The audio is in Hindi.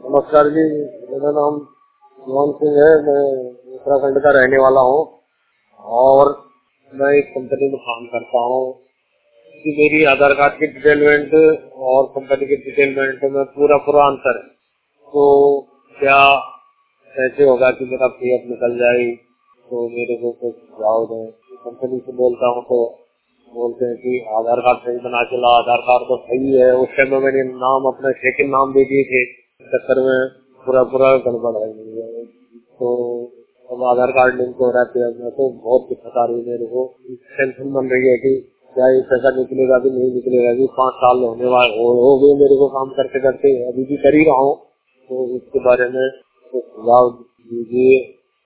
नमस्कार जी, मेरा नाम मोहन सिंह है। मैं उत्तराखंड का रहने वाला हूँ और मैं एक कंपनी में काम करता हूँ कि मेरी आधार कार्ड की डिटेलमेंट और कंपनी की डिटेलमेंट में पूरा अंतर है। तो क्या ऐसे होगा कि मेरा पीएफ निकल जाए? तो मेरे को कुछ सुझाव दें। कंपनी से बोलता हूँ तो बोलते हैं कि आधार कार्ड सही बना के ला। आधार कार्ड तो सही है, उस टाइम में मैंने नाम अपना सेकंड नाम दे दिए थे, चक्कर में पूरा गड़बड़ है। तो अब आधार कार्ड लिंक हो रहा है में तो बहुत दिक्कत आ रही है मेरे को। टेंशन बन रही है कि क्या ये पैसा निकलेगा भी नहीं निकलेगा। भी 5 साल होने वाले हो गए मेरे को काम करते करते, अभी भी कर ही रहा हूँ। तो इसके बारे में कुछ सुझाव दीजिए।